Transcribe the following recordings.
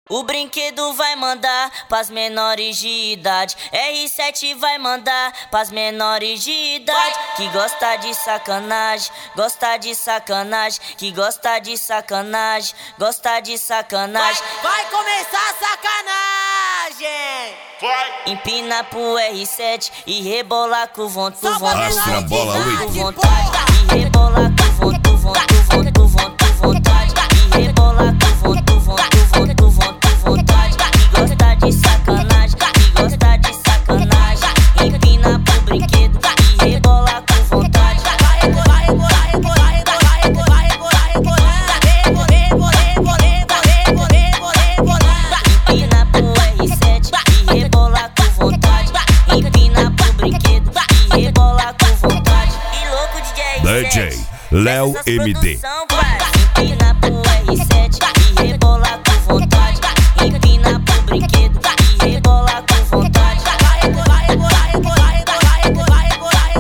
O brinquedo vai mandar pras menores de idade. R7 vai mandar pras menores de idade. Que gosta de sacanagem, gosta de sacanagem. Que gosta de sacanagem, gosta de sacanagem. Vai começar a sacanagem. Vai. Empina pro R7 e rebola com vontade. Astra a bola, Com vontade. E rebola com vontade. E rebola com vontade. Que gosta de sacanagem, que gosta de sacanagem. Empina pro brinquedo e rebola com vontade. Vai rebolar, rebolar, rebolar, rebolar, rebolar, rebolar, rebolar. Empina pro R7 e rebola com vontade. Empina pro brinquedo e rebola com vontade. E louco DJ DJ Léo MD. Empina pro R7 e rebola com vontade. Empina pro brinquedo e rebola com vontade. Vai rebolar, rebolar, rebolar, rebolar, rebolar,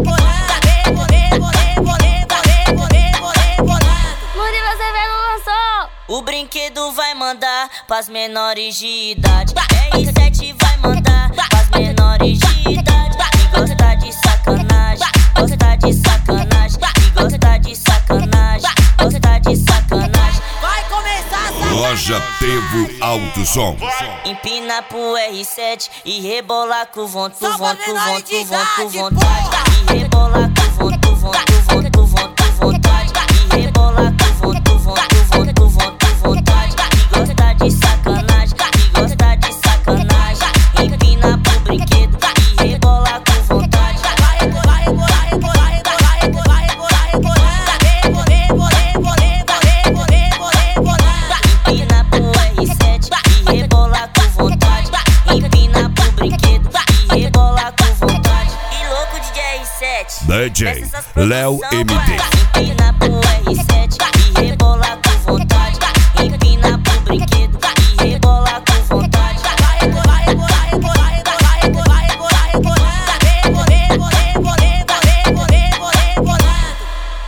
rebolar. Murilo Azevedo lançou. O brinquedo vai mandar pras menores de idade. R7 vai mandar pras menores de idade. Que gosta de sacanagem, gosta de sacanagem. Que gosta de sacanagem, gosta de sacanagem. Vai começar a sacanagem. Loja Tevo Alto Som. Empina pro R7 e rebola com vontade. Só pra menores de idade, E rebola com vontade. E rebola com vontade. Que gosta de sacanagem, que gosta de sacanagem. Empina pro brinquedo e rebola com vontade. Vai rebolar, rebolar, rebolar, rebolar, rebolar, rebolar. Empina pro R7 e rebola com vontade. Empina pro brinquedo e rebola com vontade. E louco DJ R7. DJ Léo MD. Empina pro R7 e rebola